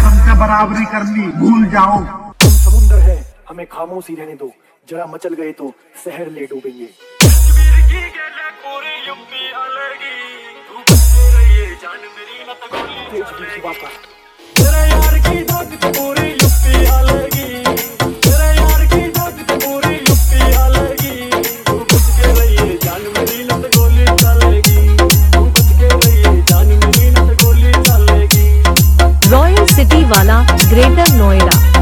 हमसे बराबरी करनी भूल जाओ। तुम समुंदर है, हमें खामोशी रहने दो, जरा मचल गए तो शहर ले डूबेंगे। तेरे यार की धक तो पूरी यूपी हालेगी, तेरे यार की धक तो पूरी यूपी हालेगी। तू बच के रहिए जान मेरी न तो गोली चलेगी, तू बच के रहिए जान मेरी न तो गोली चलेगी। रॉयल सिटी वाला, ग्रेटर नोएडा।